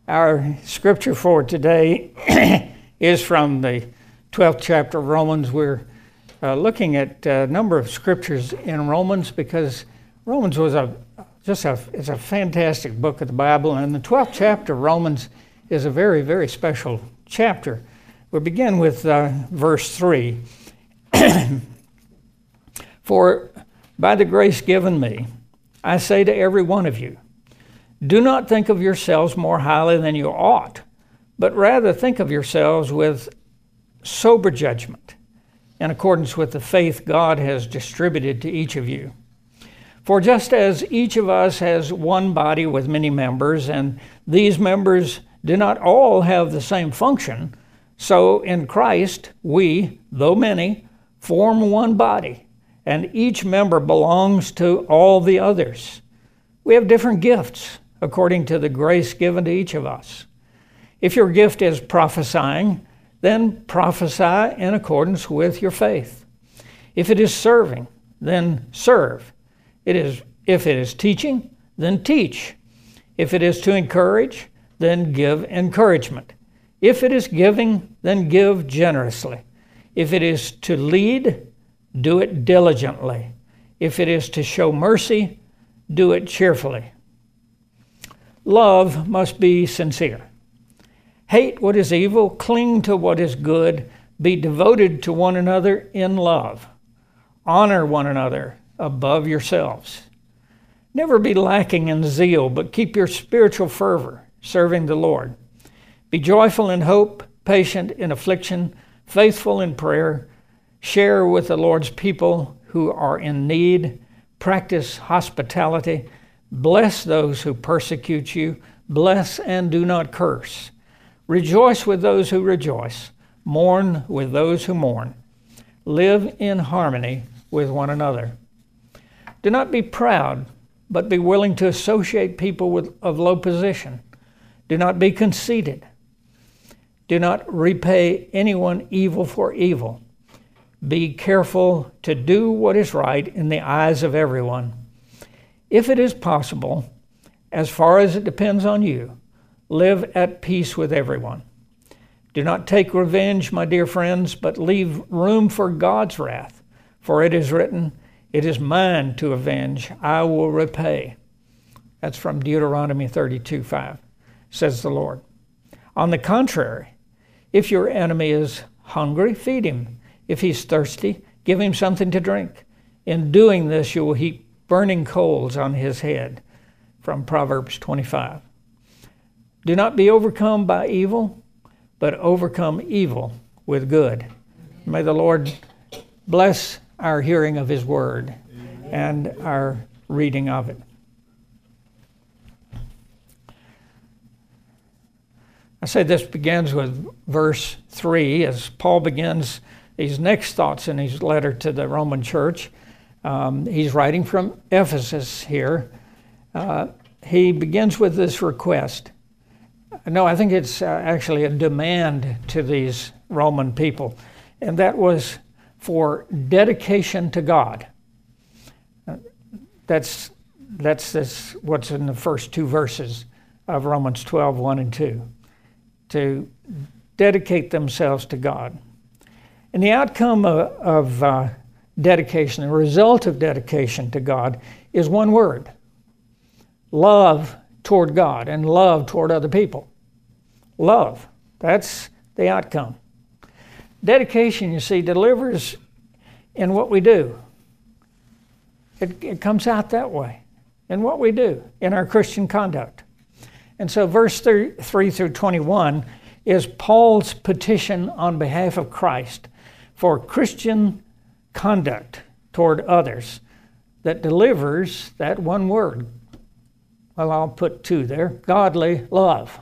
Our scripture for today is from the 12th chapter of Romans. We're looking at a number of scriptures in Romans because Romans was it's a fantastic book of the Bible, and the 12th chapter of Romans is a very, very special chapter. We'll begin with verse 3. For by the grace given me, I say to every one of you, do not think of yourselves more highly than you ought, but rather think of yourselves with sober judgment, in accordance with the faith God has distributed to each of you. For just as each of us has one body with many members, and these members do not all have the same function, so in Christ we, though many, form one body, and each member belongs to all the others. We have different gifts according to the grace given to each of us. If your gift is prophesying, then prophesy in accordance with your faith. If it is serving, then serve. If it is teaching, then teach. If it is to encourage, then give encouragement. If it is giving, then give generously. If it is to lead, do it diligently. If it is to show mercy, do it cheerfully. Love must be sincere. Hate what is evil, cling to what is good, be devoted to one another in love. Honor one another above yourselves. Never be lacking in zeal, but keep your spiritual fervor, serving the Lord. Be joyful in hope, patient in affliction, faithful in prayer. Share with the Lord's people who are in need. Practice hospitality. Bless those who persecute you. Bless and do not curse. Rejoice with those who rejoice. Mourn with those who mourn. Live in harmony with one another. Do not be proud, but be willing to associate people of low position. Do not be conceited. Do not repay anyone evil for evil. Be careful to do what is right in the eyes of everyone. If it is possible, as far as it depends on you, live at peace with everyone. Do not take revenge, my dear friends, but leave room for God's wrath. For it is written, it is mine to avenge, I will repay. That's from Deuteronomy 32:5, says the Lord. On the contrary, if your enemy is hungry, feed him. If he's thirsty, give him something to drink. In doing this, you will heap burning coals on his head, from Proverbs 25. Do not be overcome by evil, but overcome evil with good. May the Lord bless our hearing of his word and our reading of it. I say this begins with verse 3 as Paul begins these next thoughts in his letter to the Roman church. He's writing from Ephesus here. He begins with this request. No, I think it's actually a demand to these Roman people, and that was for dedication to God. That's what's in the first two verses of Romans 12, 1 and 2, to dedicate themselves to God. And the outcome of dedication, the result of dedication to God, is one word: love toward God and love toward other people. Love, that's the outcome. Dedication, you see, delivers in what we do. It comes out that way, in what we do, in our Christian conduct. And so verse 3 through 21 is Paul's petition on behalf of Christ for Christian conduct toward others that delivers that one word. Well, I'll put two there: godly love.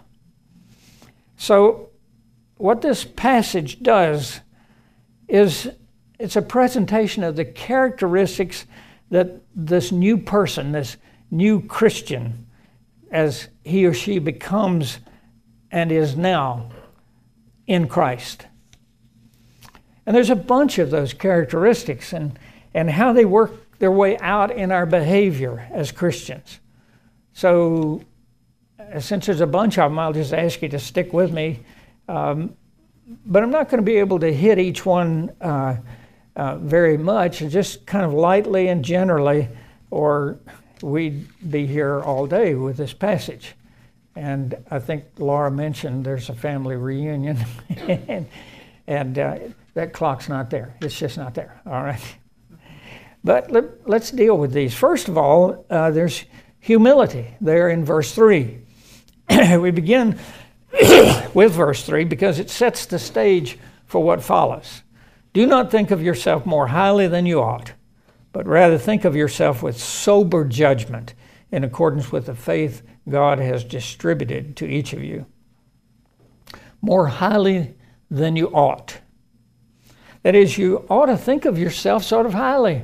So what this passage does is it's a presentation of the characteristics that this new person, this new Christian, as he or she becomes and is now in Christ. And there's a bunch of those characteristics and how they work their way out in our behavior as Christians. So since there's a bunch of them, I'll just ask you to stick with me. But I'm not going to be able to hit each one very much, and just kind of lightly and generally, or we'd be here all day with this passage. And I think Laura mentioned there's a family reunion, and that clock's not there. It's just not there, all right? But let's deal with these. First of all, there's humility there in verse 3. We begin with verse 3 because it sets the stage for what follows. Do not think of yourself more highly than you ought, but rather think of yourself with sober judgment in accordance with the faith God has distributed to each of you. More highly than you ought. That is, you ought to think of yourself sort of highly.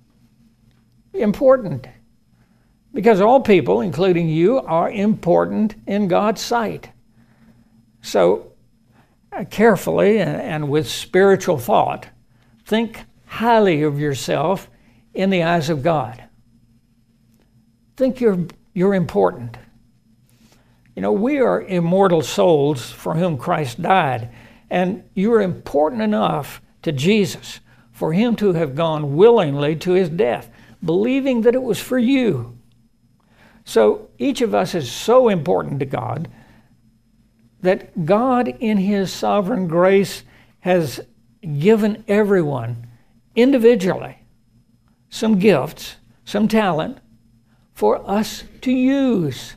Important. Because all people, including you, are important in God's sight. So, carefully and with spiritual thought, think highly of yourself in the eyes of God. Think you're important. You know, we are immortal souls for whom Christ died, and you are important enough to Jesus for him to have gone willingly to his death, believing that it was for you. So each of us is so important to God that God in his sovereign grace has given everyone individually some gifts, some talent for us to use.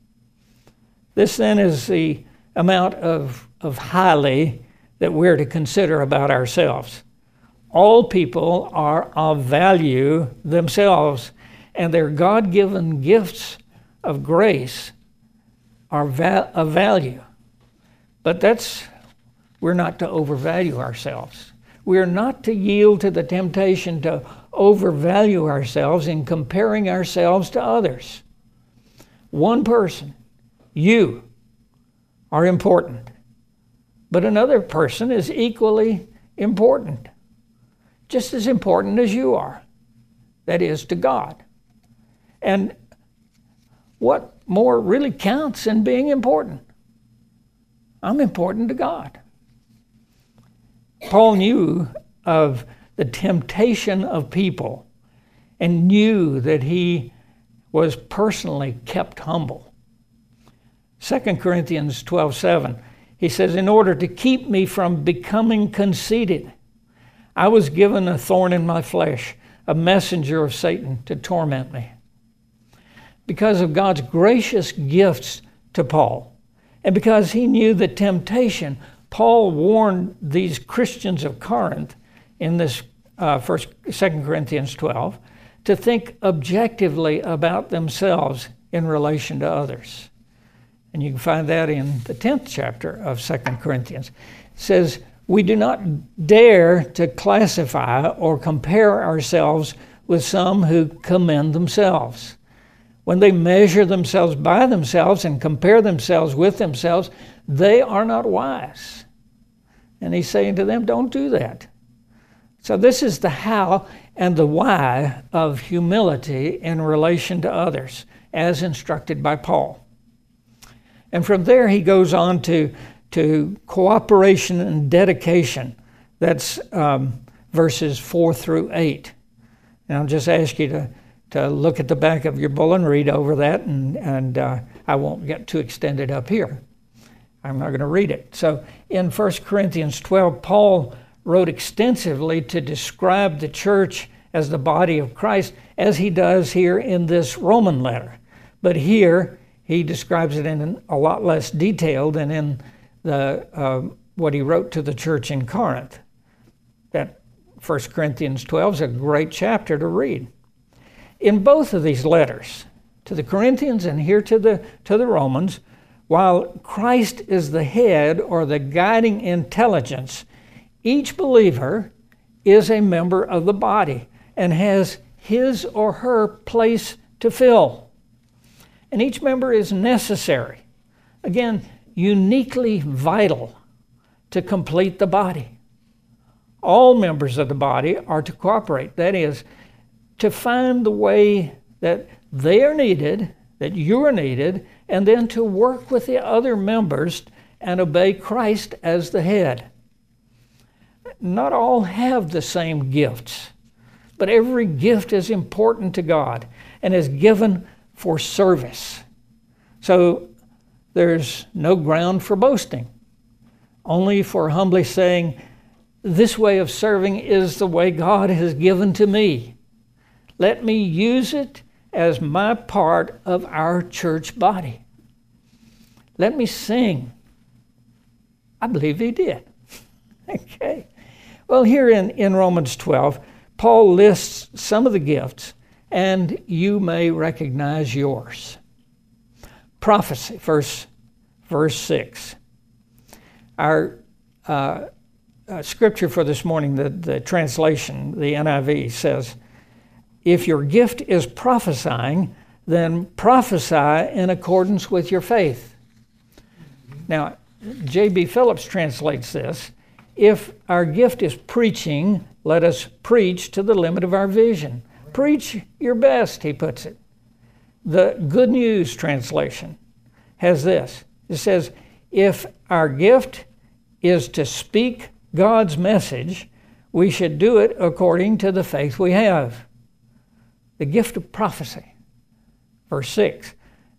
This then is the amount of highly that we're to consider about ourselves. All people are of value themselves, and their God-given gifts of grace are of value. But we're not to overvalue ourselves. We're not to yield to the temptation to overvalue ourselves in comparing ourselves to others. One person, you, are important, but another person is equally important, just as important as you are, that is, to God. And what more really counts in being important? I'm important to God. Paul knew of the temptation of people and knew that he was personally kept humble. 2 Corinthians 12:7, he says, in order to keep me from becoming conceited, I was given a thorn in my flesh, a messenger of Satan to torment me. Because of God's gracious gifts to Paul, and because he knew the temptation, Paul warned these Christians of Corinth in this 2 Corinthians 12 to think objectively about themselves in relation to others. And you can find that in the 10th chapter of 2 Corinthians. It says, we do not dare to classify or compare ourselves with some who commend themselves. When they measure themselves by themselves and compare themselves with themselves, they are not wise. And he's saying to them, don't do that. So this is the how and the why of humility in relation to others, as instructed by Paul. And from there he goes on to cooperation and dedication. That's verses 4 through 8. And I'll just ask you to look at the back of your bulletin, read over that, and I won't get too extended up here. I'm not going to read it. So in 1 Corinthians 12, Paul wrote extensively to describe the church as the body of Christ, as he does here in this Roman letter. But here he describes it in a lot less detail than in the what he wrote to the church in Corinth. That 1 Corinthians 12 is a great chapter to read. In both of these letters, to the Corinthians and here to the Romans, while Christ is the head or the guiding intelligence, each believer is a member of the body and has his or her place to fill. And each member is necessary. Again, uniquely vital to complete the body. All members of the body are to cooperate. That is, to find the way that they are needed, that you are needed, and then to work with the other members and obey Christ as the head. Not all have the same gifts, but every gift is important to God and is given for service. So there's no ground for boasting, only for humbly saying, this way of serving is the way God has given to me. Let me use it as my part of our church body. Let me sing. I believe he did. Okay. Well, here in Romans 12, Paul lists some of the gifts, and you may recognize yours. Prophecy, verse 6. Our scripture for this morning, the translation, the NIV, says, if your gift is prophesying, then prophesy in accordance with your faith. Now, J.B. Phillips translates this, if our gift is preaching, let us preach to the limit of our vision. Preach your best, he puts it. The Good News translation has this. It says, if our gift is to speak God's message, we should do it according to the faith we have. The gift of prophecy. Verse 6.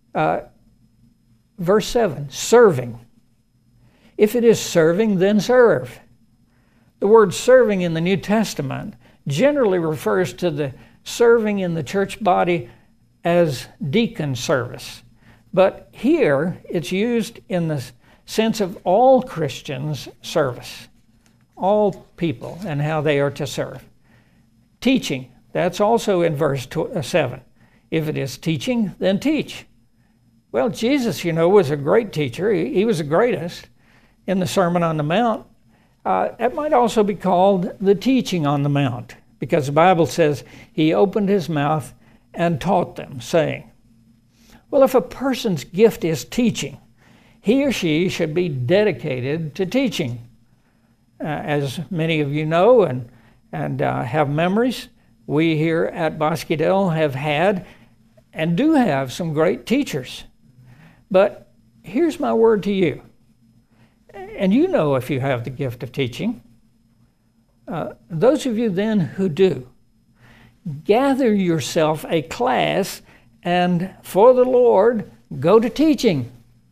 Verse 7, serving. If it is serving, then serve. The word serving in the New Testament generally refers to the serving in the church body as deacon service. But here it's used in the sense of all Christians' service, all people and how they are to serve. Teaching, that's also in verse 7. If it is teaching, then teach. Well, Jesus, was a great teacher. He was the greatest in the Sermon on the Mount. It might also be called the teaching on the Mount, because the Bible says he opened his mouth and taught them, saying, well, if a person's gift is teaching, he or she should be dedicated to teaching. As many of you know and have memories, we here at Bosquedale have had and do have some great teachers. But here's my word to you. And you know if you have the gift of teaching. Those of you then who do, gather yourself a class and for the Lord, go to teaching.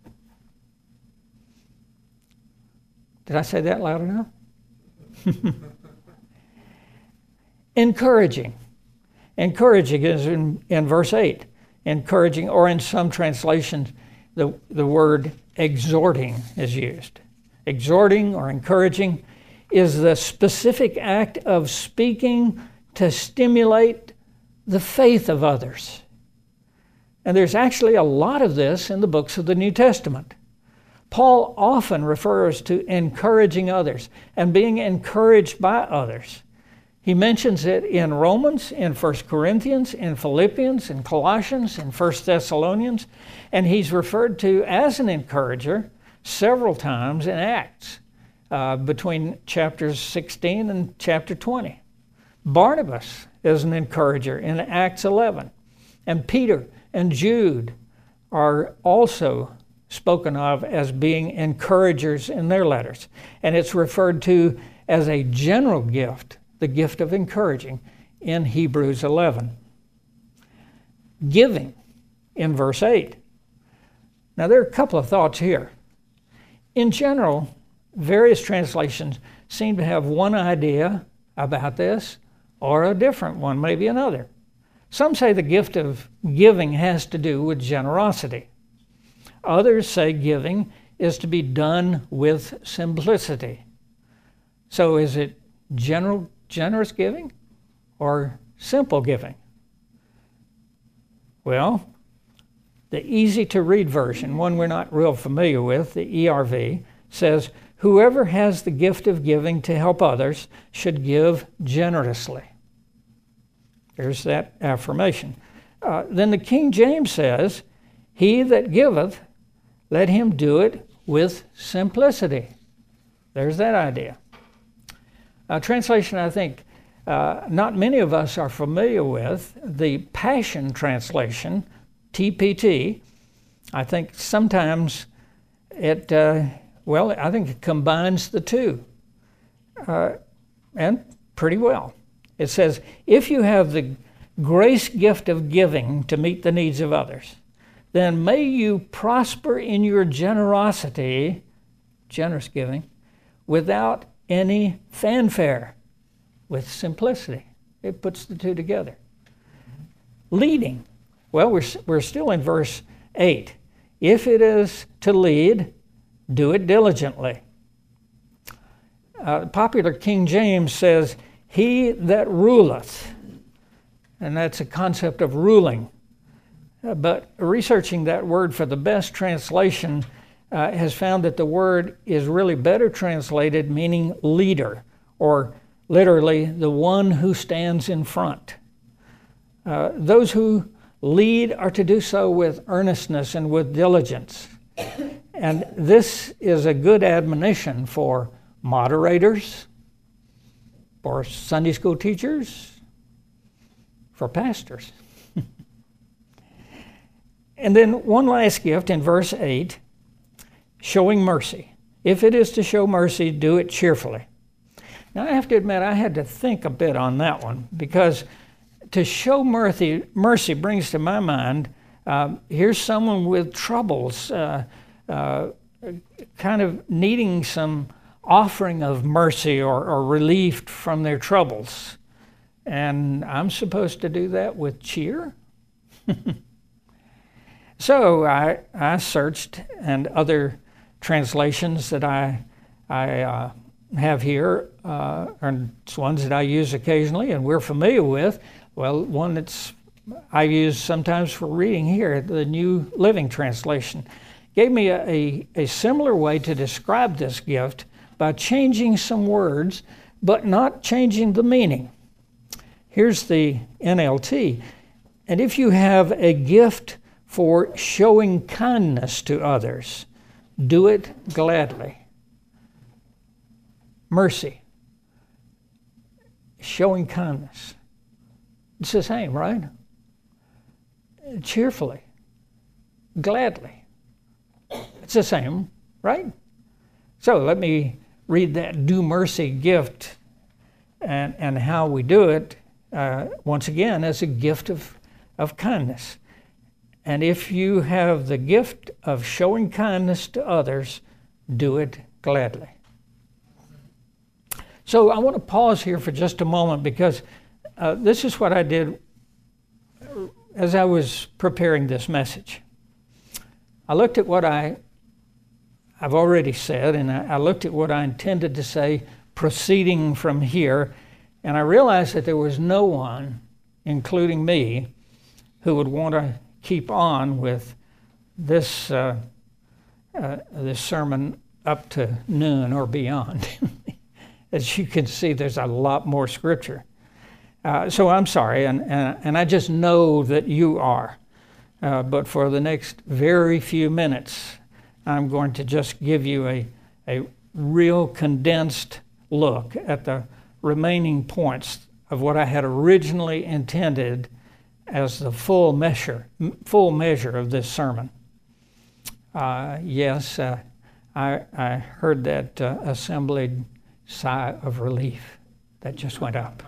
Did I say that loud enough? Encouraging. Encouraging is in verse 8. Encouraging, or in some translations, the word exhorting is used. Exhorting or encouraging is the specific act of speaking to stimulate the faith of others. And there's actually a lot of this in the books of the New Testament. Paul often refers to encouraging others and being encouraged by others. He mentions it in Romans, in 1 Corinthians, in Philippians, in Colossians, in 1 Thessalonians, and he's referred to as an encourager several times in Acts, between chapters 16 and chapter 20. Barnabas is an encourager in Acts 11, and Peter and Jude are also spoken of as being encouragers in their letters, and it's referred to as a general gift, the gift of encouraging, in Hebrews 11. Giving in verse 8. Now there are a couple of thoughts here. In general, various translations seem to have one idea about this or a different one, maybe another. Some say the gift of giving has to do with generosity. Others say giving is to be done with simplicity. So is it generous giving or simple giving? Well, the easy-to-read version, one we're not real familiar with, the ERV, says, whoever has the gift of giving to help others should give generously. There's that affirmation. Then the King James says, he that giveth, let him do it with simplicity. There's that idea. A translation I think not many of us are familiar with, the Passion Translation, TPT. I think sometimes I think it combines the two, and pretty well. It says, if you have the grace gift of giving to meet the needs of others, then may you prosper in your generosity, generous giving, without any fanfare, with simplicity. It puts the two together. Leading. Well, we're still in verse 8. If it is to lead, do it diligently. Popular King James says, he that ruleth. And that's a concept of ruling. But researching that word for the best translation has found that the word is really better translated meaning leader, or literally the one who stands in front. Those who lead are to do so with earnestness and with diligence. And this is a good admonition for moderators, for Sunday school teachers, for pastors. And then one last gift in verse 8, showing mercy. If it is to show mercy, do it cheerfully. Now, I have to admit, I had to think a bit on that one, because to show mercy brings to my mind, here's someone with troubles, kind of needing some offering of mercy or relief from their troubles. And I'm supposed to do that with cheer? So I searched, and other translations that I have here, and it's ones that I use occasionally and we're familiar with. Well, one that's I use sometimes for reading here, the New Living Translation, gave me a similar way to describe this gift by changing some words, but not changing the meaning. Here's the NLT. And if you have a gift for showing kindness to others, do it gladly. Mercy. Showing kindness. It's the same, right? Cheerfully. Gladly. It's the same, right? So let me read that do mercy gift and how we do it once again as a gift of kindness. And if you have the gift of showing kindness to others, do it gladly. So I want to pause here for just a moment, because this is what I did as I was preparing this message. I looked at what I've already said, and I looked at what I intended to say proceeding from here, and I realized that there was no one, including me, who would want to keep on with this this sermon up to noon or beyond. As you can see, there's a lot more scripture. So I'm sorry, and I just know that you are. But for the next very few minutes, I'm going to just give you a real condensed look at the remaining points of what I had originally intended as the full measure of this sermon. Yes, I heard that assembled sigh of relief that just went up.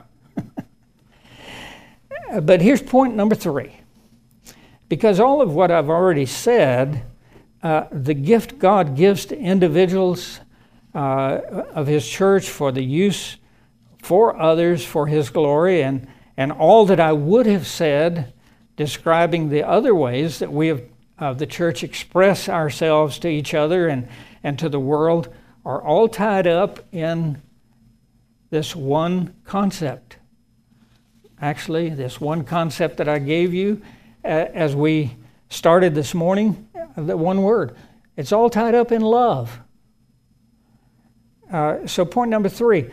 But here's point number 3. Because all of what I've already said, the gift God gives to individuals of His church for the use for others, for His glory, and all that I would have said describing the other ways that we of the church express ourselves to each other and to the world are all tied up in this one concept. Actually, this one concept that I gave you as we started this morning, the one word. It's all tied up in love. So point number 3.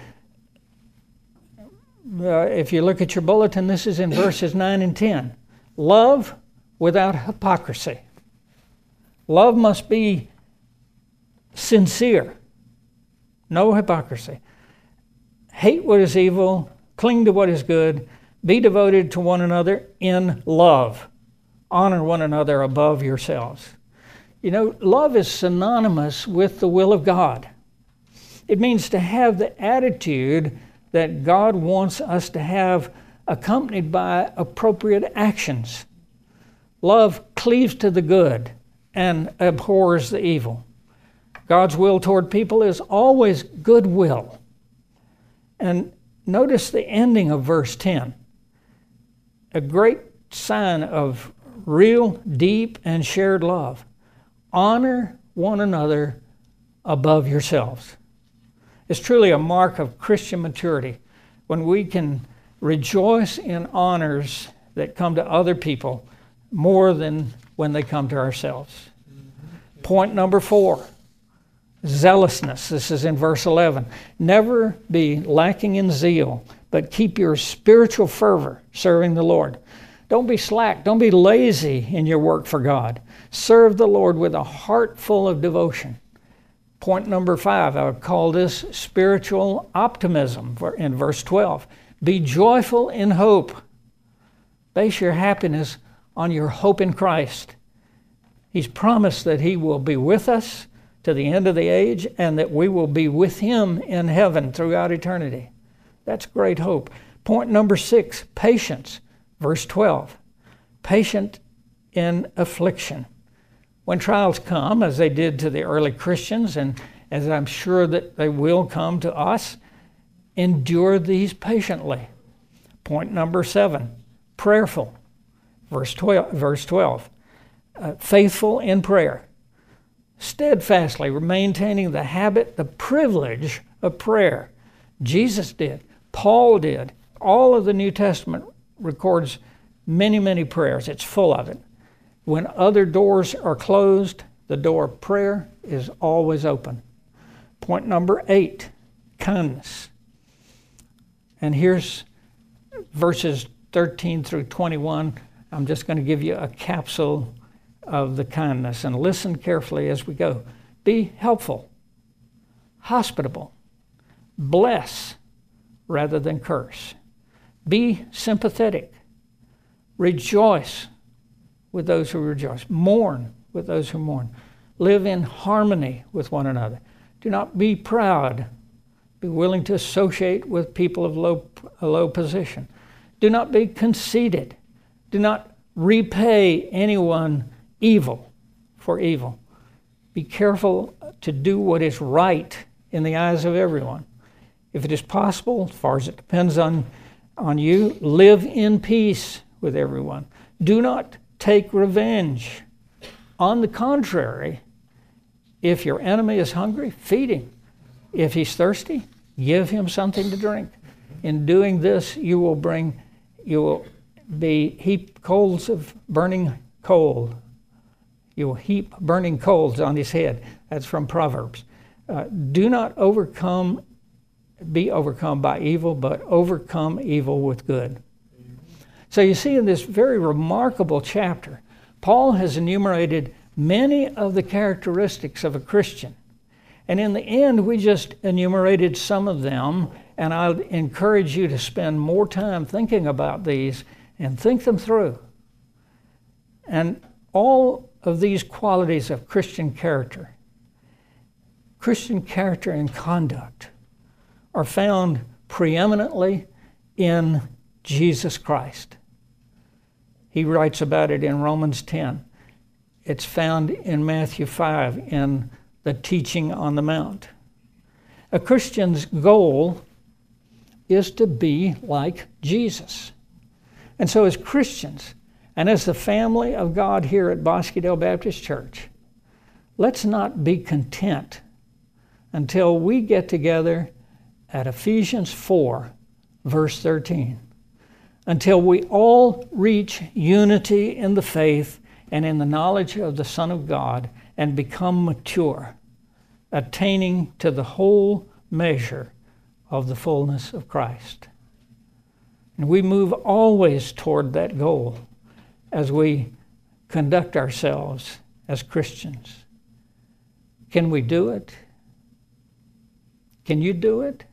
If you look at your bulletin, this is in verses 9 and 10. Love without hypocrisy. Love must be sincere. No hypocrisy. Hate what is evil. Cling to what is good. Be devoted to one another in love. Honor one another above yourselves. You know, love is synonymous with the will of God. It means to have the attitude that God wants us to have, accompanied by appropriate actions. Love cleaves to the good and abhors the evil. God's will toward people is always goodwill. And notice the ending of verse 10. A great sign of real, deep, and shared love. Honor one another above yourselves. It's truly a mark of Christian maturity when we can rejoice in honors that come to other people more than when they come to ourselves. Point number 4, zealousness. This is in verse 11. Never be lacking in zeal, but keep your spiritual fervor serving the Lord. Don't be slack. Don't be lazy in your work for God. Serve the Lord with a heart full of devotion. Point number 5, I would call this spiritual optimism in verse 12. Be joyful in hope. Base your happiness on your hope in Christ. He's promised that He will be with us to the end of the age and that we will be with Him in heaven throughout eternity. That's great hope. Point number 6, patience. Verse 12, patient in affliction. When trials come, as they did to the early Christians, and as I'm sure that they will come to us, endure these patiently. Point number 7, prayerful. Verse 12, faithful in prayer. Steadfastly maintaining the habit, the privilege of prayer. Jesus did. Paul did. All of the New Testament records many, many prayers. It's full of it. When other doors are closed, the door of prayer is always open. Point number 8, kindness. And here's verses 13 through 21. I'm just going to give you a capsule of the kindness, and listen carefully as we go. Be helpful, hospitable, bless rather than curse. Be sympathetic. Rejoice with those who rejoice. Mourn with those who mourn. Live in harmony with one another. Do not be proud. Be willing to associate with people of low position. Do not be conceited. Do not repay anyone evil for evil. Be careful to do what is right in the eyes of everyone. If it is possible, as far as it depends on you, live in peace with everyone. Do not take revenge. On the contrary, if your enemy is hungry, feed him. If he's thirsty, give him something to drink. In doing this, you will be heap coals of burning coal. You will heap burning coals on his head. That's from Proverbs. Do not be overcome by evil, but overcome evil with good. So you see in this very remarkable chapter, Paul has enumerated many of the characteristics of a Christian. And in the end, we just enumerated some of them, and I encourage you to spend more time thinking about these and think them through. And all of these qualities of Christian character and conduct, are found preeminently in Jesus Christ. He writes about it in Romans 10. It's found in Matthew 5 in the teaching on the Mount. A Christian's goal is to be like Jesus. And so as Christians, and as the family of God here at Bosquedale Baptist Church, let's not be content until we get together at Ephesians 4, verse 13, until we all reach unity in the faith and in the knowledge of the Son of God and become mature, attaining to the whole measure of the fullness of Christ. And we move always toward that goal as we conduct ourselves as Christians. Can we do it? Can you do it?